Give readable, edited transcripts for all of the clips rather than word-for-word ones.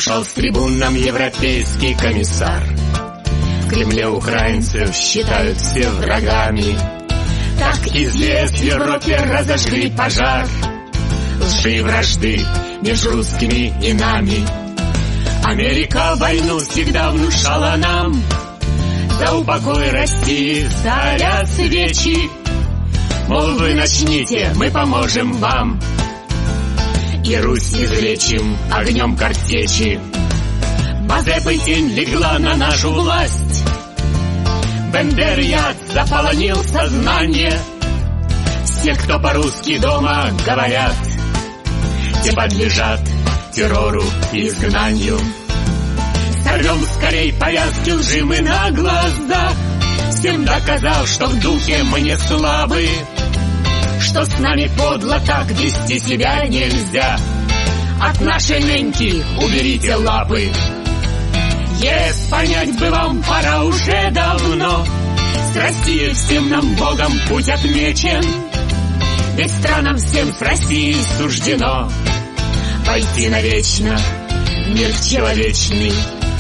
Ушел с трибун нам европейский комиссар. В Кремле украинцев считают все врагами. Так и здесь в Европе разожгли пожар лжи и вражды между русскими и нами. Америка войну всегда внушала нам. За упокой России зарят свечи. Мол, вы начните, мы поможем вам, и Русь излечим огнем картечи. Мазепы тень легла на нашу власть. Бендер-яд заполонил сознание. Все, кто по-русски дома говорят, те подлежат террору и изгнанию. Сорвем скорей повязки лжи мы на глазах, всем доказав, что в духе мы не слабы, что с нами подло так вести себя нельзя. От нашей ныньки уберите лапы. ЕС, понять бы вам пора уже давно. С Россией всем нам Богом путь отмечен. Ведь странам всем с Россией суждено пойти навечно в мир человечный.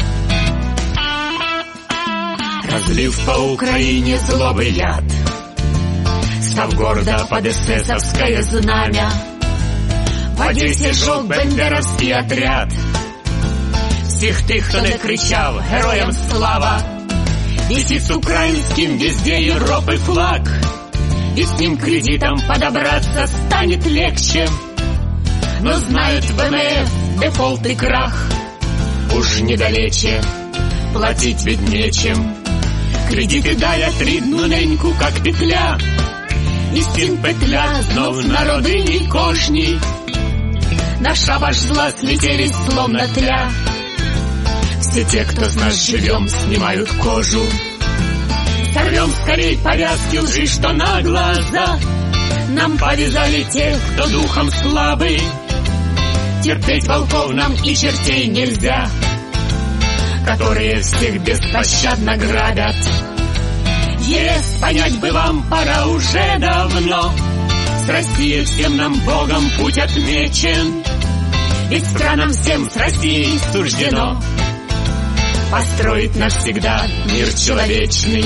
Разлив по Украине злобы яд, став гордо под эсэсовское знамя, в Одессе жег бендеровский отряд. Всех тих, хто не кричав героям слава, висит с украинским везде Европы флаг. Ведь с ним кредитом подобраться станет легче. Но знают ВМФ дефолт и крах уж недалече, платить ведь нечем. Кредити давят рідну неньку, как петля, і стін петля знов на родині кожній. На шабаш зла слетелись словно тля. Все те, кто с нас живем, снимают кожу. Сорвем скорей повязки лжи, что на глаза нам повязали те, кто духом слабый. Терпеть волков нам и чертей нельзя, которые всех беспощадно грабят. ЕС, понять бы вам пора уже давно. С Россией всем нам Богом путь отмечен. Ведь странам всем с Россией суждено построить навсегда мир человечный.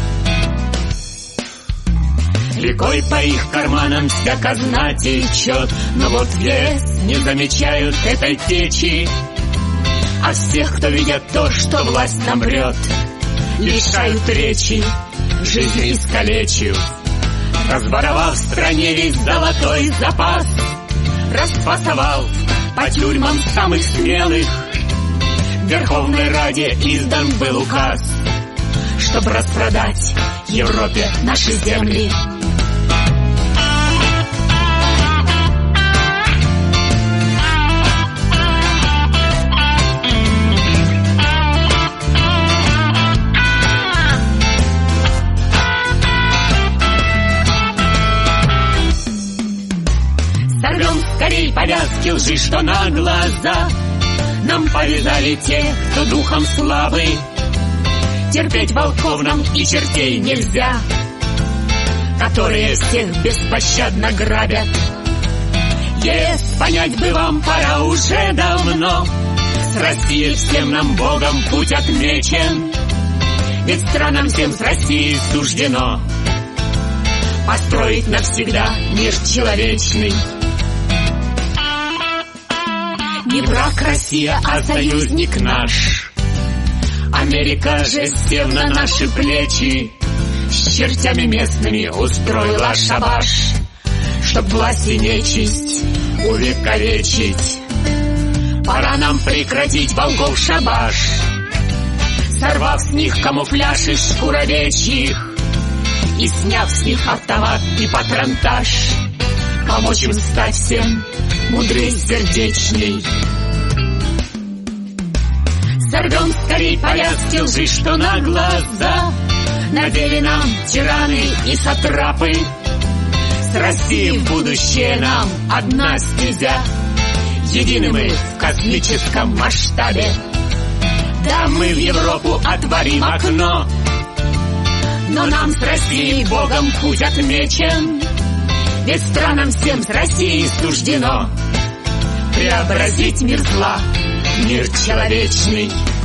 Рекой по их карманам вся казна течет, но вот в ЕС не замечают этой течи. А всех, кто видят то, что власть нам врет, лишают речи, жизнь искалечив. Разборовав в стране весь золотой запас, распасовал по тюрьмам самых смелых. В Верховной Раде издан был указ, чтоб распродать Европе наши земли. Сорвем скорей повязки лжи, что на глаза нам повязали те, кто духом слабый. Терпеть волков нам и чертей нельзя, которые всех беспощадно грабят. ЕС, понять бы вам пора уже давно. С Россией всем нам Богом путь отмечен. Ведь странам всем с Россией суждено построить навсегда мир человечный. Не враг Россия, а союзник наш. Америка же, сев на наши плечи, с чертями местными устроила шабаш, чтоб власть и нечисть увековечить. Пора нам прекратить волков шабаш, сорвав с них камуфляж из шкур овечьих и сняв с них автомат и патронтаж, помочь им стать всем мудрей, сердечней. Сорвем скорей повязки лжи, что на глаза надели нам тираны и сатрапы. С Россией в будущее нам одна стезя, едины мы в космическом масштабе. Да, мы в Европу отворим окно, но нам с Россией Богом путь отмечен. Ведь странам всем с Россией суждено преобразить мир зла Мир человечный